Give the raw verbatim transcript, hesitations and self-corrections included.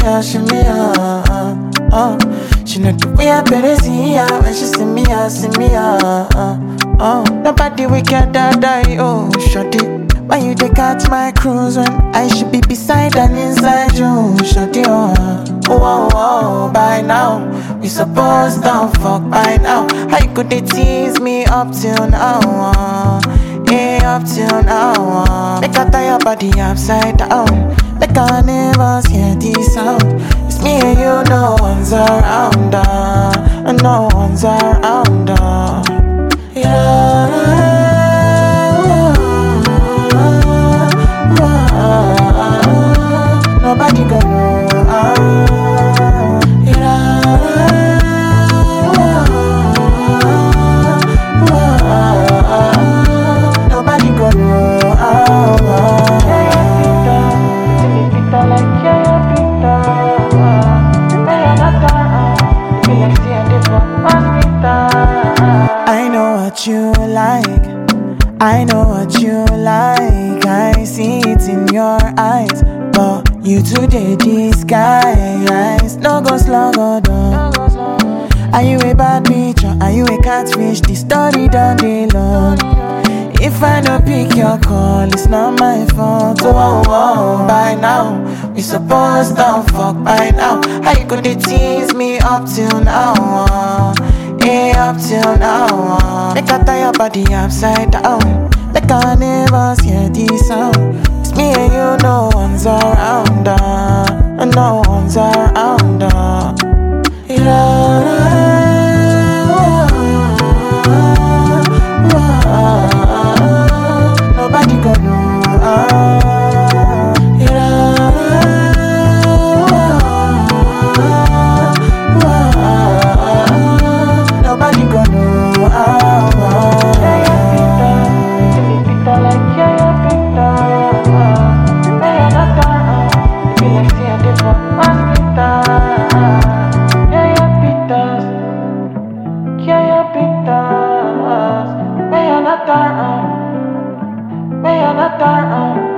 ah, shimmy ah, ah, ah. She know the way I better see her when she see me ah, see me ah, ah, ah. Nobody wicked that die, oh, shawty. Why you dey catch my cruise when I should be beside and inside you, shawty, oh, oh, oh, oh. By now, we supposed to fuck by now. How you could they tease me up till now, uh, yeah, up till now, uh. Make I tie your body upside down, like I never hear this sound. It's me and you, no one's around, uh, and no one's around, uh. Yeah. Nobody gonna know. Ah, yeah. Nobody gonna know. Ah, I know what you like. I know what you like. I see it in your eyes. But you today disguise. No go slow go down. Are you a bad bitch or are you a catfish? The story done dey long. If I don't pick your call, it's not my fault. Oh, oh, oh. By now, we supposed to fuck by now. How you gonna tease me up till now? Uh, yeah, up till now. Uh. Make I tie your body upside down, like I never hear this sound. It's me and you, no one's around, uh, and no one's around, uh. Yeah. Nobody gonna know, uh, yeah. Nobody gonna know, uh, May I not die, may I not die.